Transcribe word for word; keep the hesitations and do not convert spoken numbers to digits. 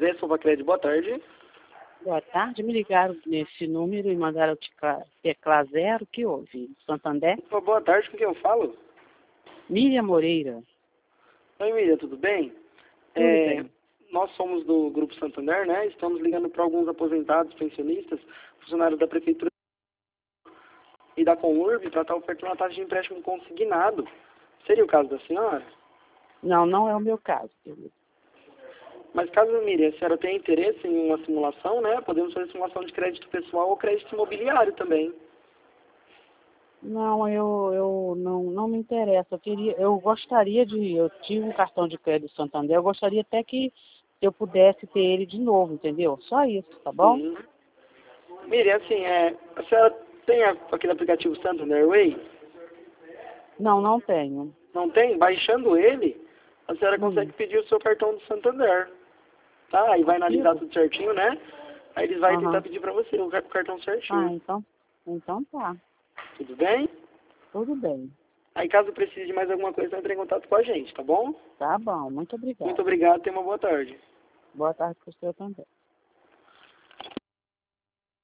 José Sovacred, boa tarde. Boa tarde, me ligaram nesse número e mandaram teclar zero, o que houve? Santander? Opa, boa tarde, com quem eu falo? Miriam Moreira. Oi, Miriam, tudo bem? Tudo é, bem. Nós somos do Grupo Santander, né? Estamos ligando para alguns aposentados, pensionistas, funcionários da Prefeitura e da Conurb para estar ofertando uma taxa de empréstimo consignado. Seria o caso da senhora? Não, não é o meu caso, querido. Mas caso, Miriam, a senhora tenha interesse em uma simulação, né? Podemos fazer simulação de crédito pessoal ou crédito imobiliário também. Não, eu, eu não, não me interessa. Eu queria, eu gostaria de, eu tive um cartão de crédito Santander, eu gostaria até que eu pudesse ter ele de novo, entendeu? Só isso, tá bom? Sim. Miriam, assim, é, a senhora tem a- aquele aplicativo Santander Way? Não, não tenho. Não tem? Baixando ele, a senhora Hum. consegue pedir o seu cartão do Santander. Tá? Aí vai analisar Consigo? tudo certinho, né? Aí eles vão tentar Aham. pedir pra você o ca- o cartão Ah, certinho. então, então tá. Tudo bem? Tudo bem. Aí caso precise de mais alguma coisa, entre em contato com a gente, tá bom? Tá bom, muito Muito obrigada. obrigado, tenha uma boa tarde. Boa tarde para o senhor também.